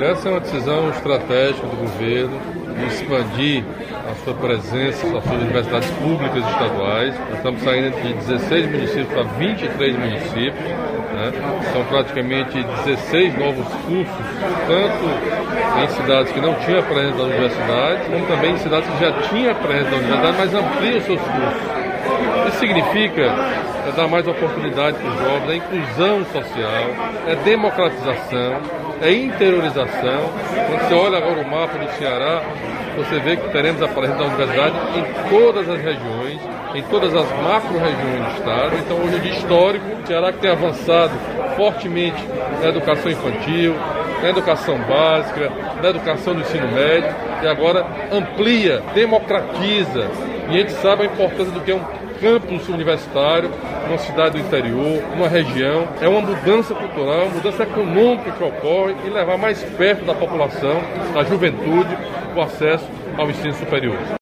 Essa é uma decisão estratégica do governo de expandir a sua presença, as suas universidades públicas estaduais. Nós estamos saindo de 16 municípios para 23 municípios, né? São praticamente 16 novos cursos, tanto em cidades que não tinham a presença da universidade, como também em cidades que já tinham a presença da universidade, mas ampliam os seus cursos. Isso significa dar mais oportunidade para os jovens, é inclusão social, é democratização, é interiorização. Quando você olha agora o mapa do Ceará, você vê que teremos a presença da universidade em todas as regiões, em todas as macro-regiões do estado. Então, hoje é um dia histórico, o Ceará que tem avançado fortemente na educação infantil, na educação básica, na educação do ensino médio, e agora amplia, democratiza. E a gente sabe a importância do que é um campus universitário, numa cidade do interior, numa região. É uma mudança cultural, uma mudança econômica que ocorre e levar mais perto da população, da juventude, o acesso ao ensino superior.